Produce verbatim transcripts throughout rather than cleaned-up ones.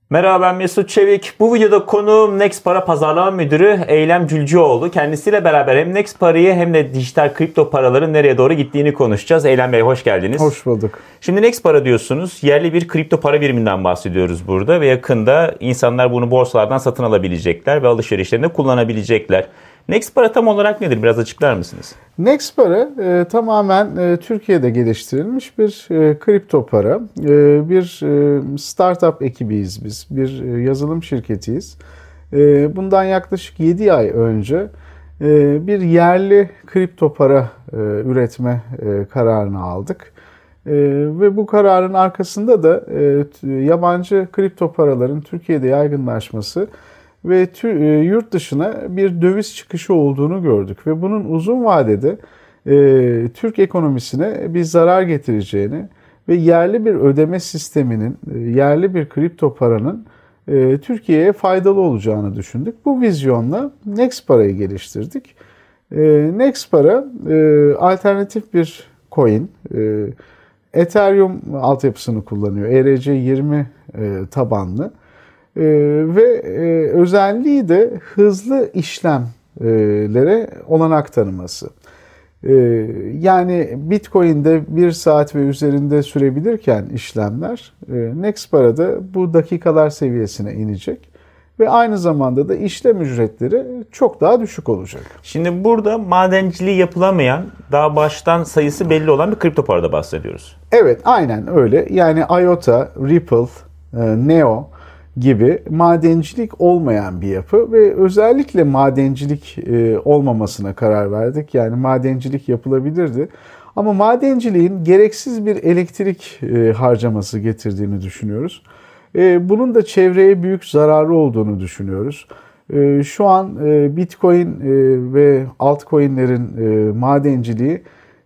Merhaba, ben Mesut Çevik. Bu videoda konuğum Nextpara Pazarlama Müdürü Eylem Cülcüoğlu. Kendisiyle beraber hem Nextpara'yı hem de dijital kripto paraların nereye doğru gittiğini konuşacağız. Eylem Bey, hoş geldiniz. Hoş bulduk. Şimdi Nextpara diyorsunuz. Yerli bir kripto para biriminden bahsediyoruz burada ve yakında insanlar bunu borsalardan satın alabilecekler ve alışverişlerinde kullanabilecekler. Nextpara tam olarak nedir? Biraz açıklar mısınız? Nextpara e, tamamen e, Türkiye'de geliştirilmiş bir e, kripto para. E, bir e, startup ekibiyiz biz. Bir e, yazılım şirketiyiz. E, bundan yaklaşık yedi ay önce e, bir yerli kripto para e, üretme e, kararını aldık. E, ve bu kararın arkasında da e, yabancı kripto paraların Türkiye'de yaygınlaşması ve yurt dışına bir döviz çıkışı olduğunu gördük. Ve bunun uzun vadede e, Türk ekonomisine bir zarar getireceğini ve yerli bir ödeme sisteminin, e, yerli bir kripto paranın e, Türkiye'ye faydalı olacağını düşündük. Bu vizyonla Nextpara'yı geliştirdik. E, Nextpara e, alternatif bir coin, e, Ethereum altyapısını kullanıyor. E R C yirmi e, tabanlı. Ee, ve e, özelliği de hızlı işlemlere olanak tanıması. Ee, yani Bitcoin'de bir saat ve üzerinde sürebilirken işlemler, e, Nextpara'da bu dakikalar seviyesine inecek. Ve aynı zamanda da işlem ücretleri çok daha düşük olacak. Şimdi burada madenciliği yapılamayan, daha baştan sayısı belli olan bir kripto parada bahsediyoruz. Evet, aynen öyle. Yani IOTA, Ripple, e, Neo gibi madencilik olmayan bir yapı ve özellikle madencilik e, olmamasına karar verdik. Yani madencilik yapılabilirdi. Ama madenciliğin gereksiz bir elektrik e, harcaması getirdiğini düşünüyoruz. E, bunun da çevreye büyük zararı olduğunu düşünüyoruz. E, şu an e, Bitcoin e, ve altcoin'lerin e, madenciliği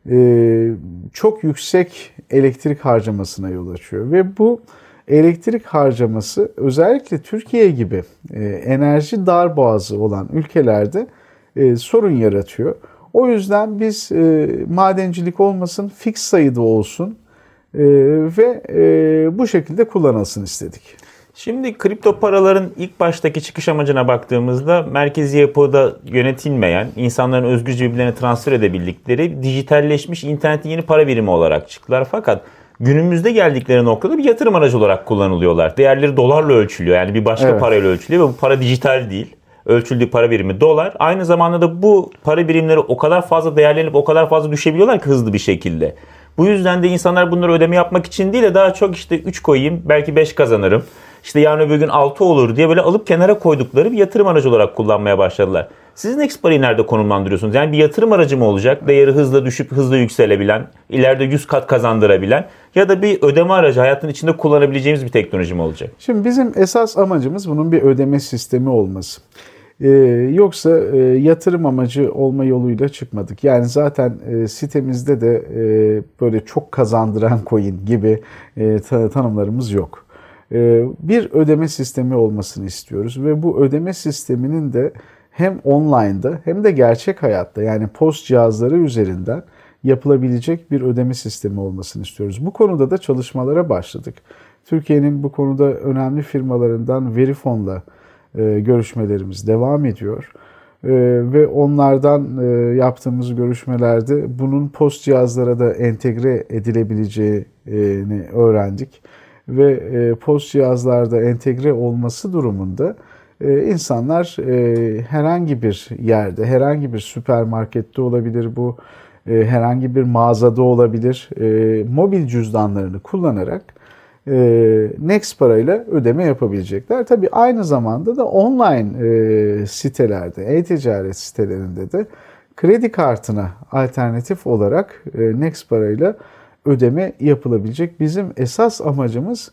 e, çok yüksek elektrik harcamasına yol açıyor ve bu elektrik harcaması özellikle Türkiye gibi e, enerji darboğazı olan ülkelerde e, sorun yaratıyor. O yüzden biz e, madencilik olmasın, fix sayıda olsun e, ve e, bu şekilde kullanılsın istedik. Şimdi kripto paraların ilk baştaki çıkış amacına baktığımızda merkezi yapıda yönetilmeyen, insanların özgürce birbirlerine transfer edebildikleri dijitalleşmiş internetin yeni para birimi olarak çıktılar. Fakat günümüzde geldikleri noktada bir yatırım aracı olarak kullanılıyorlar. Değerleri dolarla ölçülüyor. Yani bir başka evet. parayla ölçülüyor ve bu para dijital değil. Ölçüldüğü para birimi dolar. Aynı zamanda da bu para birimleri o kadar fazla değerlenip o kadar fazla düşebiliyorlar ki hızlı bir şekilde. Bu yüzden de insanlar bunları ödeme yapmak için değil de daha çok işte üç koyayım belki beş kazanırım. İşte yarın öbür gün altı olur diye böyle alıp kenara koydukları bir yatırım aracı olarak kullanmaya başladılar. Siz Nextpara'yı nerede konumlandırıyorsunuz? Yani bir yatırım aracı mı olacak? Değeri hızla düşüp hızla yükselebilen, ileride yüz kat kazandırabilen ya da bir ödeme aracı, hayatın içinde kullanabileceğimiz bir teknoloji mi olacak? Şimdi bizim esas amacımız bunun bir ödeme sistemi olması. Ee, yoksa e, yatırım amacı olma yoluyla çıkmadık. Yani zaten e, sitemizde de e, böyle çok kazandıran coin gibi e, tanımlarımız yok. E, bir ödeme sistemi olmasını istiyoruz ve bu ödeme sisteminin de hem online'da hem de gerçek hayatta yani post cihazları üzerinden yapılabilecek bir ödeme sistemi olmasını istiyoruz. Bu konuda da çalışmalara başladık. Türkiye'nin bu konuda önemli firmalarından Verifon'la e, görüşmelerimiz devam ediyor. E, ve onlardan e, yaptığımız görüşmelerde bunun post cihazlara da entegre edilebileceğini öğrendik. Ve e, post cihazlarda entegre olması durumunda Ee, insanlar e, herhangi bir yerde, herhangi bir süpermarkette olabilir bu, e, herhangi bir mağazada olabilir, e, mobil cüzdanlarını kullanarak e, Nextpara ile ödeme yapabilecekler. Tabii aynı zamanda da online e, sitelerde, e-ticaret sitelerinde de kredi kartına alternatif olarak e, Nextpara ile ödeme yapılabilecek. Bizim esas amacımız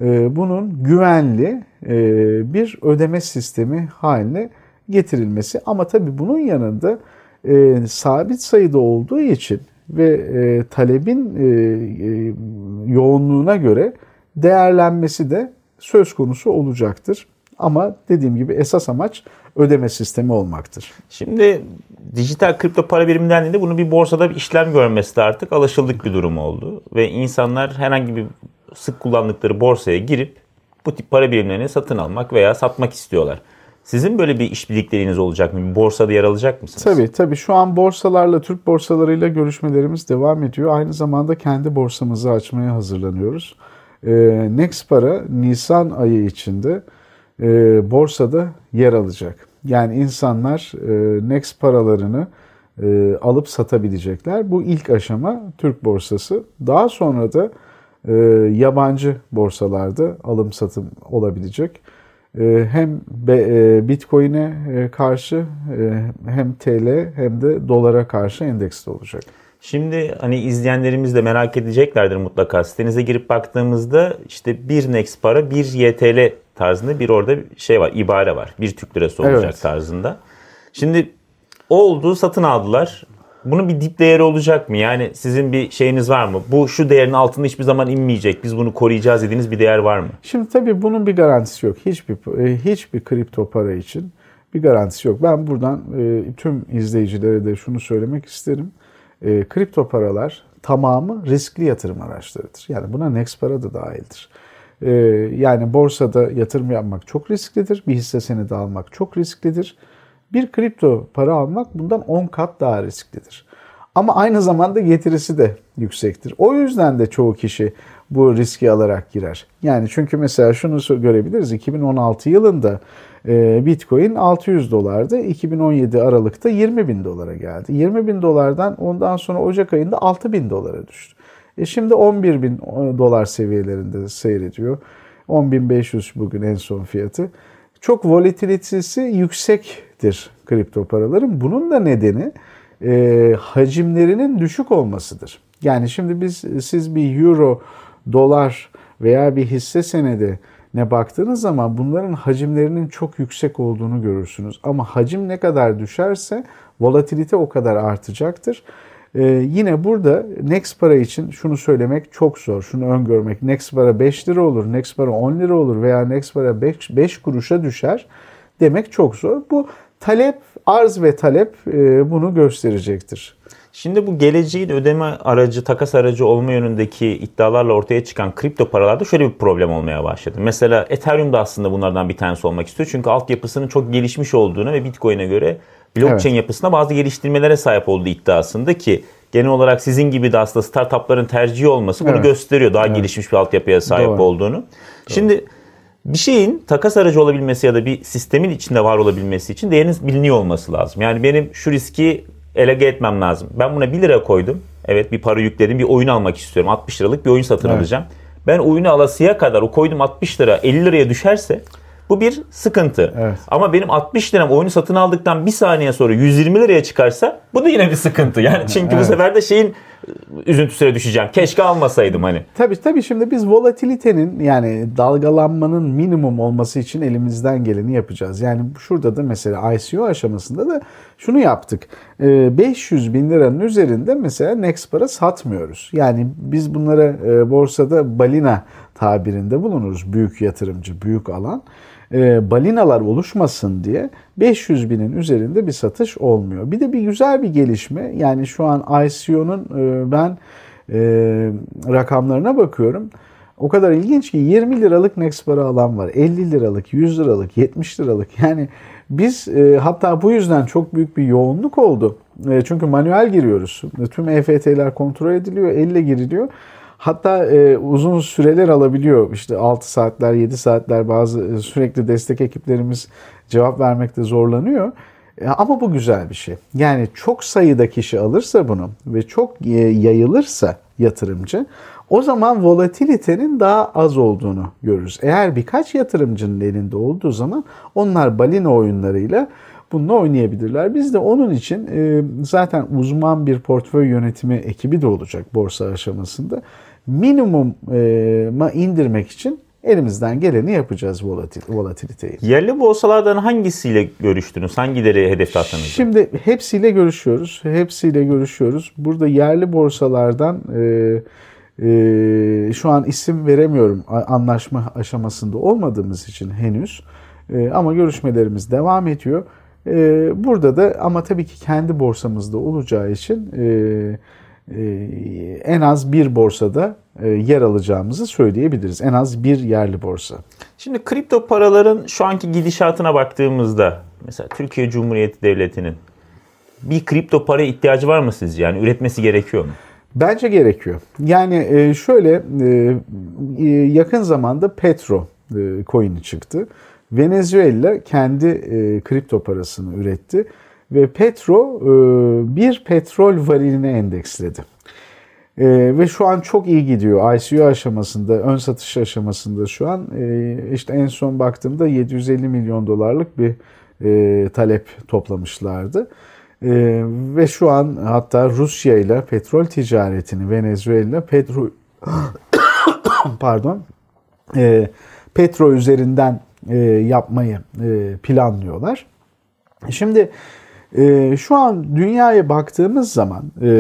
bunun güvenli bir ödeme sistemi haline getirilmesi. Ama tabii bunun yanında sabit sayıda olduğu için ve talebin yoğunluğuna göre değerlenmesi de söz konusu olacaktır. Ama dediğim gibi esas amaç ödeme sistemi olmaktır. Şimdi dijital kripto para birimi dendiğinde bunun bir borsada bir işlem görmesi de artık alışıldık bir durum oldu. Ve insanlar herhangi bir sık kullandıkları borsaya girip bu tip para birimlerini satın almak veya satmak istiyorlar. Sizin böyle bir işbirlikleriniz olacak mı? Bir borsada yer alacak mısınız? Tabii tabii. Şu an borsalarla, Türk borsalarıyla görüşmelerimiz devam ediyor. Aynı zamanda kendi borsamızı açmaya hazırlanıyoruz. E, Nextpara Nisan ayı içinde e, borsada yer alacak. Yani insanlar e, Nextparalarını e, alıp satabilecekler. Bu ilk aşama Türk borsası. Daha sonra da e, yabancı borsalarda alım satım olabilecek. Hem Bitcoin'e karşı hem T L hem de dolara karşı endeksli olacak. Şimdi hani izleyenlerimiz de merak edeceklerdir mutlaka. Sitenize girip baktığımızda işte bir Nextpara, bir Y T L tarzında bir orada şey var, ibare var. Bir Türk lirası olacak evet. tarzında. Şimdi o olduğu satın aldılar. Bunun bir dip değeri olacak mı? Yani sizin bir şeyiniz var mı? Bu şu değerin altında hiçbir zaman inmeyecek. Biz bunu koruyacağız dediğiniz bir değer var mı? Şimdi tabii bunun bir garantisi yok. Hiçbir hiçbir kripto para için bir garantisi yok. Ben buradan e, tüm izleyicilere de şunu söylemek isterim. E, kripto paralar tamamı riskli yatırım araçlarıdır. Yani buna Nextpara da dahildir. E, yani borsada yatırım yapmak çok risklidir. Bir hisse senedi almak çok risklidir. Bir kripto para almak bundan on kat daha risklidir. Ama aynı zamanda getirisi de yüksektir. O yüzden de çoğu kişi bu riski alarak girer. Yani çünkü mesela şunu görebiliriz. iki bin on altı yılında Bitcoin altı yüz dolardı. iki bin on yedi Aralık'ta yirmi bin dolara geldi. yirmi bin dolardan ondan sonra Ocak ayında altı bin dolara düştü. E şimdi on bir bin dolar seviyelerinde seyrediyor. on bin beş yüz bugün en son fiyatı. Çok volatilitesi yüksektir kripto paraların. Bunun da nedeni e, hacimlerinin düşük olmasıdır. Yani şimdi biz siz bir euro, dolar veya bir hisse senedi ne baktığınız zaman bunların hacimlerinin çok yüksek olduğunu görürsünüz. Ama hacim ne kadar düşerse volatilite o kadar artacaktır. Ee, yine burada Nextpara için şunu söylemek çok zor. Şunu öngörmek. Nextpara beş lira olur, Nextpara on lira olur veya Nextpara beş kuruşa düşer demek çok zor. Bu talep, arz ve talep e, bunu gösterecektir. Şimdi bu geleceğin ödeme aracı, takas aracı olma yönündeki iddialarla ortaya çıkan kripto paralarda şöyle bir problem olmaya başladı. Mesela Ethereum da aslında bunlardan bir tanesi olmak istiyor. Çünkü altyapısının çok gelişmiş olduğunu ve Bitcoin'e göre blockchain evet. yapısına bazı geliştirmelere sahip olduğu iddiasında ki genel olarak sizin gibi de aslında startupların tercihi olması bunu evet. gösteriyor. Daha evet. gelişmiş bir altyapıya sahip Doğru. olduğunu. Doğru. Şimdi bir şeyin takas aracı olabilmesi ya da bir sistemin içinde var olabilmesi için değeriniz biliniyor olması lazım. Yani benim şu riski elege etmem lazım. Ben buna bir lira koydum. Evet bir para yükledim. Bir oyun almak istiyorum. altmış liralık bir oyun satın evet. alacağım. Ben oyunu alasıya kadar o koydum altmış lira elli liraya düşerse bu bir sıkıntı. Evet. Ama benim altmış liram oyunu satın aldıktan bir saniye sonra yüz yirmi liraya çıkarsa bu da yine bir sıkıntı. Yani çünkü evet. bu sefer de şeyin üzüntüsüne düşeceğim. Keşke almasaydım hani. Tabii tabii şimdi biz volatilitenin yani dalgalanmanın minimum olması için elimizden geleni yapacağız. Yani şurada da mesela I C O aşamasında da şunu yaptık. beş yüz bin liranın üzerinde mesela Nextpara satmıyoruz. Yani biz bunlara borsada balina tabirinde bulunuruz. Büyük yatırımcı, büyük alan. E, balinalar oluşmasın diye beş yüz binin üzerinde bir satış olmuyor. Bir de bir güzel bir gelişme. Yani şu an I C O'nun e, ben e, rakamlarına bakıyorum. O kadar ilginç ki yirmi liralık Nextpara alan var. elli liralık, yüz liralık, yetmiş liralık. Yani biz e, hatta bu yüzden çok büyük bir yoğunluk oldu. E, çünkü manuel giriyoruz. Tüm E F T'ler kontrol ediliyor, elle giriliyor. Hatta e, uzun süreler alabiliyor. İşte altı saatler, yedi saatler bazı e, sürekli destek ekiplerimiz cevap vermekte zorlanıyor. E, ama bu güzel bir şey. Yani çok sayıda kişi alırsa bunu ve çok e, yayılırsa yatırımcı o zaman volatilitenin daha az olduğunu görürüz. Eğer birkaç yatırımcının elinde olduğu zaman onlar balina oyunlarıyla bununla oynayabilirler. Biz de onun için e, zaten uzman bir portföy yönetimi ekibi de olacak borsa aşamasında. Minimuma indirmek için elimizden geleni yapacağız volatil, volatiliteyi. Yerli borsalardan hangisiyle görüştünüz? Hangileri hedefte attınız? Şimdi hepsiyle görüşüyoruz. Hepsiyle görüşüyoruz. Burada yerli borsalardan e, e, şu an isim veremiyorum anlaşma aşamasında olmadığımız için henüz. E, ama görüşmelerimiz devam ediyor. Burada da ama tabii ki kendi borsamızda olacağı için en az bir borsada yer alacağımızı söyleyebiliriz. En az bir yerli borsa. Şimdi kripto paraların şu anki gidişatına baktığımızda mesela Türkiye Cumhuriyeti Devleti'nin bir kripto para ihtiyacı var mı sizce? Yani üretmesi gerekiyor mu? Bence gerekiyor. Yani şöyle yakın zamanda Petro coin'i çıktı. Venezuela kendi kripto parasını üretti ve Petro bir petrol variline endeksledi. Ve şu an çok iyi gidiyor. I C O aşamasında, ön satış aşamasında şu an işte en son baktığımda yedi yüz elli milyon dolarlık bir talep toplamışlardı. Ee, ve şu an hatta Rusya ile petrol ticaretini Venezuela petro pardon e, petro üzerinden e, yapmayı e, planlıyorlar. Şimdi e, şu an dünyaya baktığımız zaman e,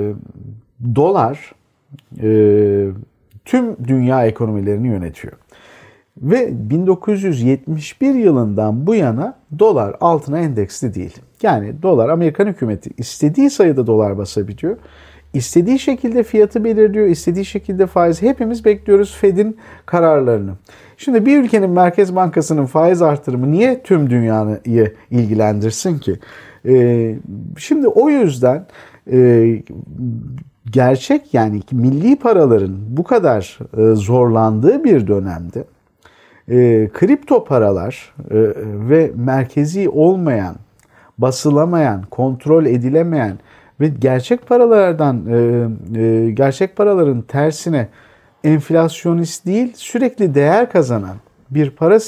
dolar e, tüm dünya ekonomilerini yönetiyor. Ve bin dokuz yüz yetmiş bir yılından bu yana dolar altına endeksli değil. Yani dolar, Amerikan hükümeti istediği sayıda dolar basabiliyor. İstediği şekilde fiyatı belirliyor, istediği şekilde faiz. Hepimiz bekliyoruz Fed'in kararlarını. Şimdi bir ülkenin Merkez Bankası'nın faiz artırımı niye tüm dünyayı ilgilendirsin ki? Ee, şimdi o yüzden e, gerçek yani milli paraların bu kadar e, zorlandığı bir dönemde E, kripto paralar e, ve merkezi olmayan, basılamayan, kontrol edilemeyen ve gerçek paralardan, e, e, gerçek paraların tersine enflasyonist değil, sürekli değer kazanan bir para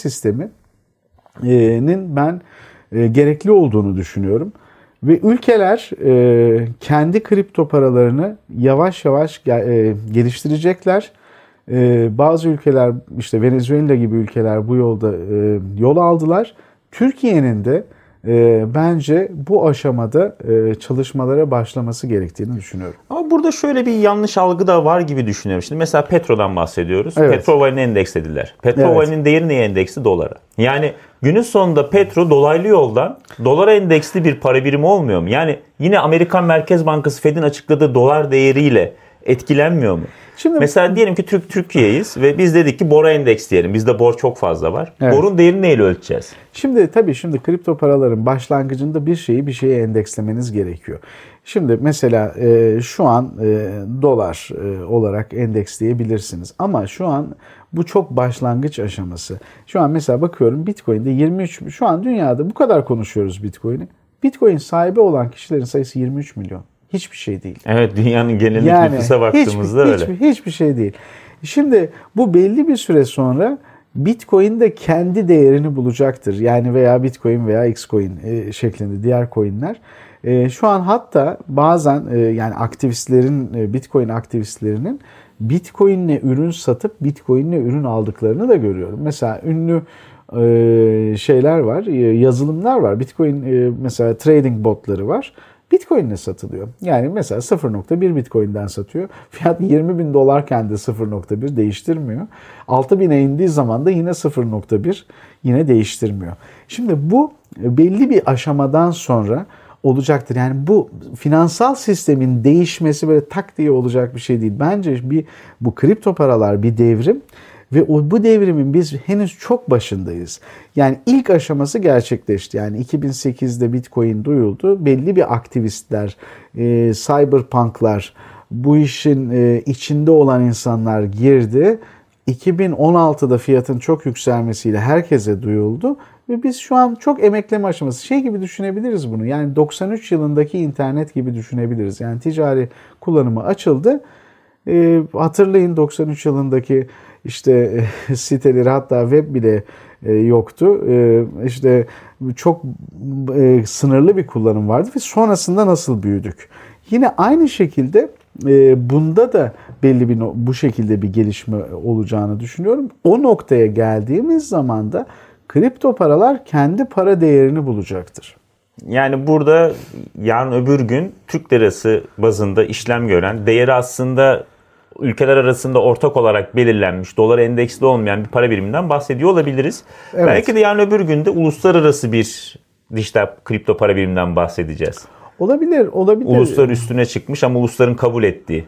sisteminin ben e, gerekli olduğunu düşünüyorum. Ve ülkeler e, kendi kripto paralarını yavaş yavaş e, geliştirecekler. Ee, bazı ülkeler işte Venezuela gibi ülkeler bu yolda e, yol aldılar. Türkiye'nin de e, bence bu aşamada e, çalışmalara başlaması gerektiğini düşünüyorum. Ama burada şöyle bir yanlış algı da var gibi düşünüyorum. Şimdi mesela petrodan bahsediyoruz. Evet. Petrol varine endekslediler. Petrol Evet. varinin değeri neye endeksli? Dolara. Yani günün sonunda petro dolaylı yoldan dolara endeksli bir para birimi olmuyor mu? Yani yine Amerikan Merkez Bankası Fed'in açıkladığı dolar değeriyle etkilenmiyor mu? Şimdi, mesela diyelim ki Türk Türkiye'yiz ve biz dedik ki bora endeks diyelim. Bizde bor çok fazla var. Evet. Borun değerini neyle ölçeceğiz? Şimdi tabii şimdi kripto paraların başlangıcında bir şeyi bir şeye endekslemeniz gerekiyor. Şimdi mesela e, şu an e, dolar e, olarak endeksleyebilirsiniz. Ama şu an bu çok başlangıç aşaması. Şu an mesela bakıyorum Bitcoin'de yirmi üç, şu an dünyada bu kadar konuşuyoruz Bitcoin'i. Bitcoin sahibi olan kişilerin sayısı yirmi üç milyon. Hiçbir şey değil. Evet, dünyanın genel yani nüfusa baktığımızda hiçbir, öyle. Hiçbir, hiçbir şey değil. Şimdi bu belli bir süre sonra Bitcoin de kendi değerini bulacaktır. Yani veya Bitcoin veya Xcoin e, şeklinde diğer coinler. E, şu an hatta bazen e, yani aktivistlerin, e, Bitcoin aktivistlerinin Bitcoin'le ürün satıp Bitcoin'le ürün aldıklarını da görüyorum. Mesela ünlü e, şeyler var, e, yazılımlar var. Bitcoin e, mesela trading botları var. Bitcoin'le satılıyor. Yani mesela sıfır nokta bir Bitcoin'den satıyor. Fiyat yirmi bin dolarken de sıfır nokta bir değiştirmiyor. altı bine indiği zaman da yine sıfır nokta bir yine değiştirmiyor. Şimdi bu belli bir aşamadan sonra olacaktır. Yani bu finansal sistemin değişmesi böyle tak diye olacak bir şey değil. Bence bir bu kripto paralar bir devrim. Ve o, bu devrimin biz henüz çok başındayız. Yani ilk aşaması gerçekleşti. Yani iki bin sekizde Bitcoin duyuldu. Belli bir aktivistler, e, cyberpunklar, bu işin e, içinde olan insanlar girdi. iki bin on altıda fiyatın çok yükselmesiyle herkese duyuldu. Ve biz şu an çok emekleme aşaması. Şey gibi düşünebiliriz bunu. Yani doksan üç yılındaki internet gibi düşünebiliriz. Yani ticari kullanımı açıldı. E, hatırlayın doksan üç yılındaki işte e, siteleri, hatta web bile e, yoktu. E, işte çok e, sınırlı bir kullanım vardı ve sonrasında nasıl büyüdük? Yine aynı şekilde e, bunda da belli bir bu şekilde bir gelişme olacağını düşünüyorum. O noktaya geldiğimiz zaman da kripto paralar kendi para değerini bulacaktır. Yani burada yarın öbür gün Türk lirası bazında işlem gören, değeri aslında ülkeler arasında ortak olarak belirlenmiş, dolara endeksli olmayan bir para biriminden bahsediyor olabiliriz. Evet. Belki de yarın öbür gün de uluslararası bir dijital kripto para biriminden bahsedeceğiz. Olabilir, olabilir. Uluslar üstüne çıkmış ama ulusların kabul ettiği.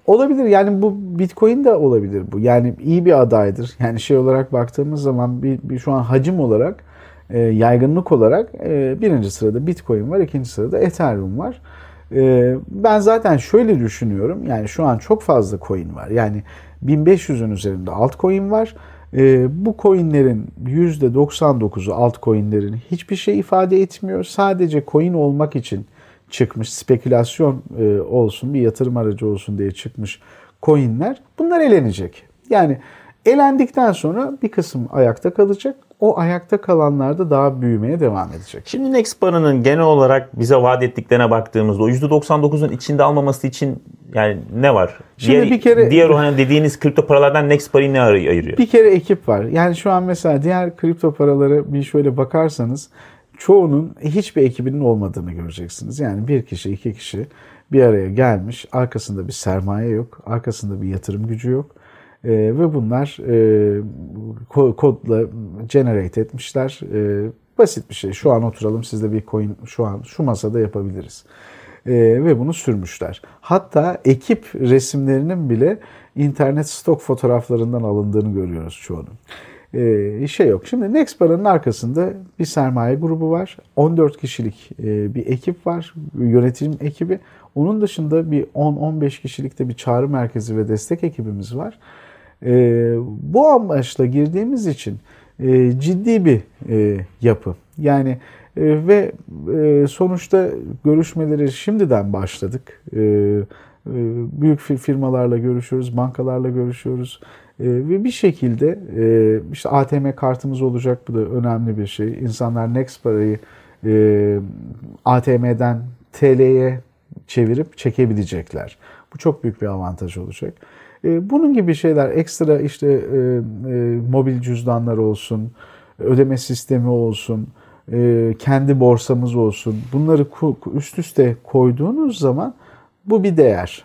Olabilir yani bu Bitcoin de olabilir bu. Yani iyi bir adaydır. Yani şey olarak baktığımız zaman bir, bir şu an hacim olarak e, yaygınlık olarak e, birinci sırada Bitcoin var, ikinci sırada Ethereum var. E, ben zaten şöyle düşünüyorum. Yani şu an çok fazla coin var. Yani bin beş yüzün üzerinde altcoin var. E, bu coinlerin yüzde doksan dokuzu altcoinlerin hiçbir şey ifade etmiyor. Sadece coin olmak için çıkmış, spekülasyon e, olsun, bir yatırım aracı olsun diye çıkmış coinler, bunlar elenecek. Yani elendikten sonra bir kısım ayakta kalacak. O ayakta kalanlar da daha büyümeye devam edecek. Şimdi Nextpara'nın genel olarak bize vaat ettiklerine baktığımızda o yüzde doksan dokuzun içinde almaması için yani ne var? Şimdi diğer, bir kere diğer o hani dediğiniz kripto paralardan Nextpara'yı ne ayırıyor? Bir kere ekip var. Yani şu an mesela diğer kripto paraları bir şöyle bakarsanız çoğunun hiçbir ekibinin olmadığını göreceksiniz. Yani bir kişi, iki kişi bir araya gelmiş. Arkasında bir sermaye yok. Arkasında bir yatırım gücü yok. Ee, ve bunlar e, kodla generate etmişler. E, basit bir şey. Şu an oturalım sizde bir coin şu an şu masada yapabiliriz. E, ve bunu sürmüşler. Hatta ekip resimlerinin bile internet stok fotoğraflarından alındığını görüyoruz çoğunun. Ee, şey yok. Şimdi Nextpara'nın arkasında bir sermaye grubu var. on dört kişilik e, bir ekip var. Yönetim ekibi. Onun dışında bir on on beş kişilik de bir çağrı merkezi ve destek ekibimiz var. E, bu amaçla girdiğimiz için e, ciddi bir e, yapı. Yani e, ve e, sonuçta görüşmeleri şimdiden başladık. E, e, büyük firmalarla görüşüyoruz, bankalarla görüşüyoruz. Ve bir şekilde işte A T M kartımız olacak. Bu da önemli bir şey. İnsanlar Nextpara'yı A T M'den T L'ye çevirip çekebilecekler. Bu çok büyük bir avantaj olacak. Bunun gibi şeyler ekstra işte mobil cüzdanlar olsun, ödeme sistemi olsun, kendi borsamız olsun. Bunları üst üste koyduğunuz zaman bu bir değer.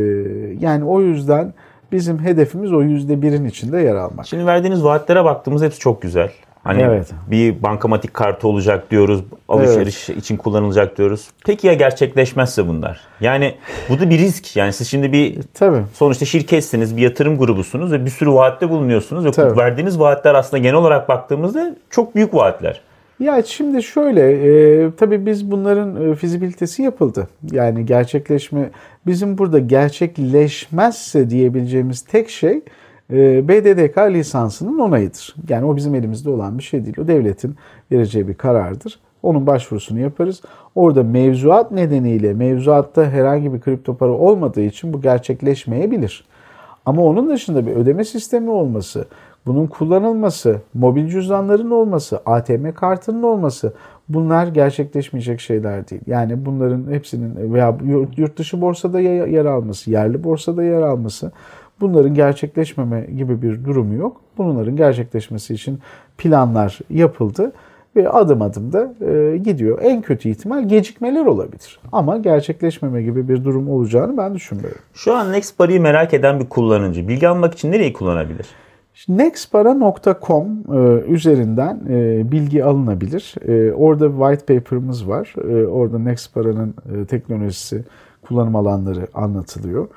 Yani o yüzden bizim hedefimiz o yüzde birin içinde yer almak. Şimdi verdiğiniz vaatlere baktığımız hepsi çok güzel. Hani evet. Bir bankamatik kartı olacak diyoruz, alışveriş evet. için kullanılacak diyoruz. Peki ya gerçekleşmezse bunlar? Yani bu da bir risk. Yani siz şimdi bir Tabii. sonuçta şirketsiniz, bir yatırım grubusunuz ve bir sürü vaatte bulunuyorsunuz. Ve Tabii. verdiğiniz vaatler aslında genel olarak baktığımızda çok büyük vaatler. Ya şimdi şöyle, e, tabii biz bunların e, fizibilitesi yapıldı. Yani gerçekleşme, bizim burada gerçekleşmezse diyebileceğimiz tek şey e, B D D K lisansının onayıdır. Yani o bizim elimizde olan bir şey değil. O devletin vereceği bir karardır. Onun başvurusunu yaparız. Orada mevzuat nedeniyle, mevzuatta herhangi bir kripto para olmadığı için bu gerçekleşmeyebilir. Ama onun dışında bir ödeme sistemi olması, bunun kullanılması, mobil cüzdanların olması, A T M kartının olması, bunlar gerçekleşmeyecek şeyler değil. Yani bunların hepsinin veya yurt dışı borsada yer alması, yerli borsada yer alması, bunların gerçekleşmeme gibi bir durumu yok. Bunların gerçekleşmesi için planlar yapıldı ve adım adım da e, gidiyor. En kötü ihtimal gecikmeler olabilir. Ama gerçekleşmeme gibi bir durum olacağını ben düşünmüyorum. Şu an Nextpara'yı merak eden bir kullanıcı bilgi almak için nereyi kullanabilir? nextpara nokta com üzerinden bilgi alınabilir. Orada white paper'ımız var. Orada Nextpara'nın teknolojisi, kullanım alanları anlatılıyor.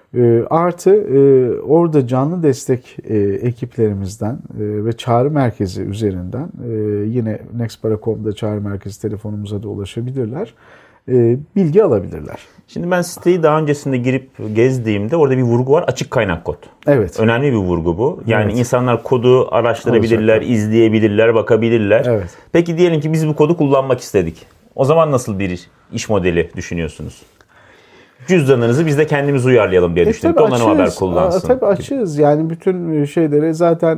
Artı orada canlı destek ekiplerimizden ve çağrı merkezi üzerinden yine nextpara nokta com'da çağrı merkezi telefonumuza da ulaşabilirler. Bilgi alabilirler. Şimdi ben siteyi daha öncesinde girip gezdiğimde orada bir vurgu var. Açık kaynak kod. Evet. Önemli bir vurgu bu. Yani evet. insanlar kodu araştırabilirler, Olacak. izleyebilirler, bakabilirler. Evet. Peki diyelim ki biz bu kodu kullanmak istedik. O zaman nasıl bir iş modeli düşünüyorsunuz? Cüzdanınızı biz de kendimiz uyarlayalım diye e, düşündük. Ondan haber kullansın. Tabii açığız. Yani bütün şeyleri zaten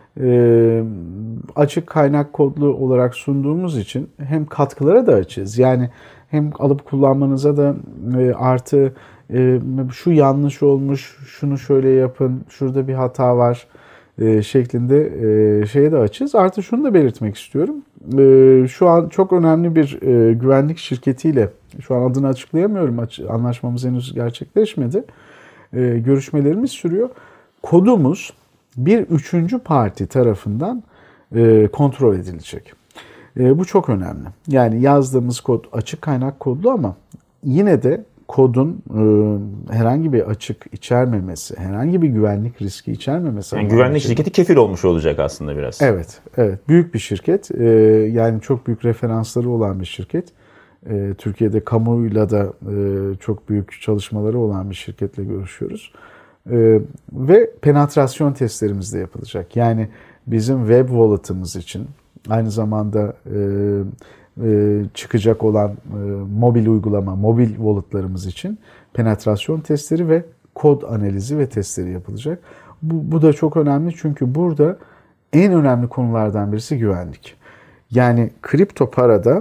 e, açık kaynak kodlu olarak sunduğumuz için hem katkılara da açığız. Yani hem alıp kullanmanıza da e, artı e, şu yanlış olmuş, şunu şöyle yapın, şurada bir hata var e, şeklinde e, şeye de açığız. Artı şunu da belirtmek istiyorum. E, şu an çok önemli bir e, güvenlik şirketiyle, şu an adını açıklayamıyorum, anlaşmamız henüz gerçekleşmedi. E, görüşmelerimiz sürüyor. Kodumuz bir üçüncü parti tarafından e, kontrol edilecek. E, bu çok önemli. Yani yazdığımız kod açık kaynak kodlu ama yine de kodun e, herhangi bir açık içermemesi, herhangi bir güvenlik riski içermemesi. Yani güvenlik şirketi kefil olmuş olacak aslında biraz. Evet, evet. Büyük bir şirket. E, yani çok büyük referansları olan bir şirket. E, Türkiye'de kamuyla da e, çok büyük çalışmaları olan bir şirketle görüşüyoruz. E, ve penetrasyon testlerimiz de yapılacak. Yani bizim web wallet'ımız için aynı zamanda e, e, çıkacak olan e, mobil uygulama, mobil wallet'larımız için penetrasyon testleri ve kod analizi ve testleri yapılacak. Bu, bu da çok önemli çünkü burada en önemli konulardan birisi güvenlik. Yani kripto parada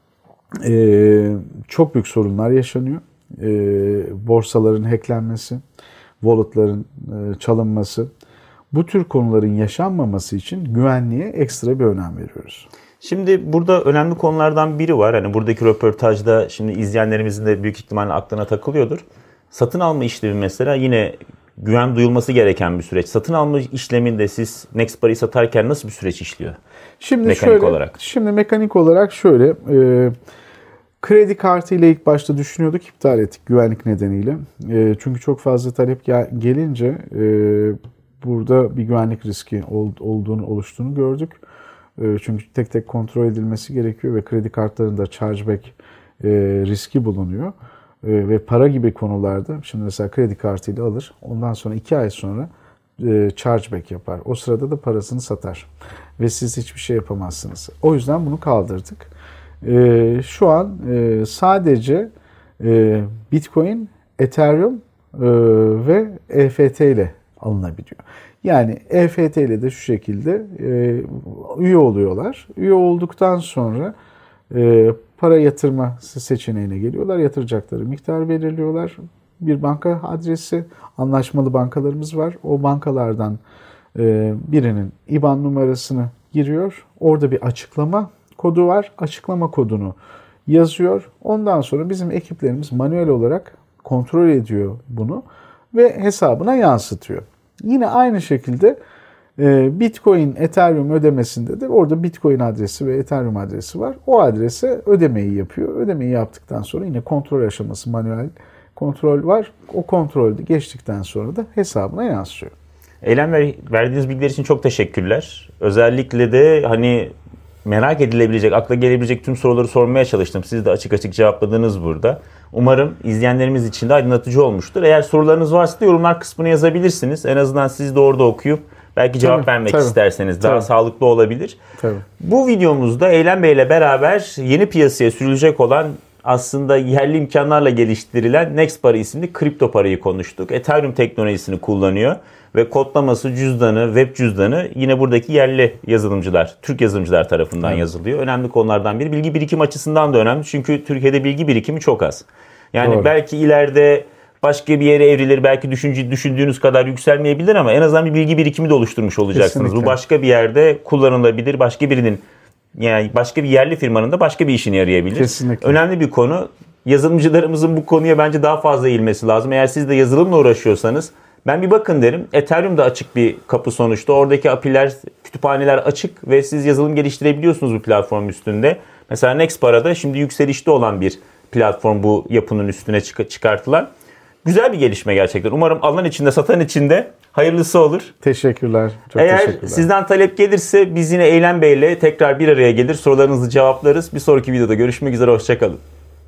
e, çok büyük sorunlar yaşanıyor. E, borsaların hacklenmesi, wallet'ların e, çalınması. Bu tür konuların yaşanmaması için güvenliğe ekstra bir önem veriyoruz. Şimdi burada önemli konulardan biri var. Hani buradaki röportajda şimdi izleyenlerimizin de büyük ihtimalle aklına takılıyordur. Satın alma işlemi mesela yine güven duyulması gereken bir süreç. Satın alma işleminde siz Nextpara'yı satarken nasıl bir süreç işliyor? Şimdi mekanik şöyle, olarak. Şimdi mekanik olarak şöyle, e, kredi kartı ile ilk başta düşünüyorduk, iptal ettik güvenlik nedeniyle. E, çünkü çok fazla talep gel- gelince e, burada bir güvenlik riski ol- olduğunu oluştuğunu gördük. E, çünkü tek tek kontrol edilmesi gerekiyor ve kredi kartlarında chargeback e, riski bulunuyor. E, ve para gibi konularda, şimdi mesela kredi kartıyla alır, ondan sonra iki ay sonra e, chargeback yapar. O sırada da parasını satar ve siz hiçbir şey yapamazsınız. O yüzden bunu kaldırdık. E, şu an e, sadece e, Bitcoin, Ethereum e, ve E F T ile alınabiliyor. Yani E F T ile de şu şekilde e, üye oluyorlar. Üye olduktan sonra e, para yatırma seçeneğine geliyorlar. Yatıracakları miktar belirliyorlar. Bir banka adresi, anlaşmalı bankalarımız var. O bankalardan e, birinin I B A N numarasını giriyor. Orada bir açıklama kodu var. Açıklama kodunu yazıyor. Ondan sonra bizim ekiplerimiz manuel olarak kontrol ediyor bunu ve hesabına yansıtıyor. Yine aynı şekilde Bitcoin, Ethereum ödemesinde de orada Bitcoin adresi ve Ethereum adresi var. O adrese ödemeyi yapıyor. Ödemeyi yaptıktan sonra yine kontrol aşaması, manuel kontrol var. O kontrolde geçtikten sonra da hesabına yansıyor. Eylem Bey, verdiğiniz bilgiler için çok teşekkürler. Özellikle de hani merak edilebilecek, akla gelebilecek tüm soruları sormaya çalıştım. Siz de açık açık cevapladınız burada. Umarım izleyenlerimiz için de aydınlatıcı olmuştur. Eğer sorularınız varsa da yorumlar kısmına yazabilirsiniz. En azından siz de orada okuyup belki cevap tabii, vermek tabii, isterseniz daha tabii. sağlıklı olabilir. Tabii. Bu videomuzda Eylem Bey ile beraber yeni piyasaya sürülecek olan, aslında yerli imkanlarla geliştirilen Nextpara isimli kripto parayı konuştuk. Ethereum teknolojisini kullanıyor ve kodlaması, cüzdanı, web cüzdanı yine buradaki yerli yazılımcılar, Türk yazılımcılar tarafından evet. yazılıyor. Önemli konulardan biri. Bilgi birikim açısından da önemli. Çünkü Türkiye'de bilgi birikimi çok az. Yani Doğru. belki ileride başka bir yere evrilir, belki düşünce, düşündüğünüz kadar yükselmeyebilir ama en azından bir bilgi birikimi de oluşturmuş olacaksınız. Kesinlikle. Bu başka bir yerde kullanılabilir, başka birinin, yani başka bir yerli firmanın da başka bir işine yarayabilir. Kesinlikle. Önemli bir konu. Yazılımcılarımızın bu konuya bence daha fazla eğilmesi lazım. Eğer siz de yazılımla uğraşıyorsanız ben bir bakın derim. Ethereum da açık bir kapı sonuçta. Oradaki A P I'ler, kütüphaneler açık ve siz yazılım geliştirebiliyorsunuz bu platform üstünde. Mesela Nextpara'da şimdi yükselişte olan bir platform, bu yapının üstüne çıkartılan. Güzel bir gelişme gerçekten. Umarım alan içinde, satan içinde hayırlısı olur. Teşekkürler. Çok Eğer teşekkürler. sizden talep gelirse biz yine Eylem Bey ile tekrar bir araya gelir, sorularınızı cevaplarız. Bir sonraki videoda görüşmek üzere. Hoşça kalın.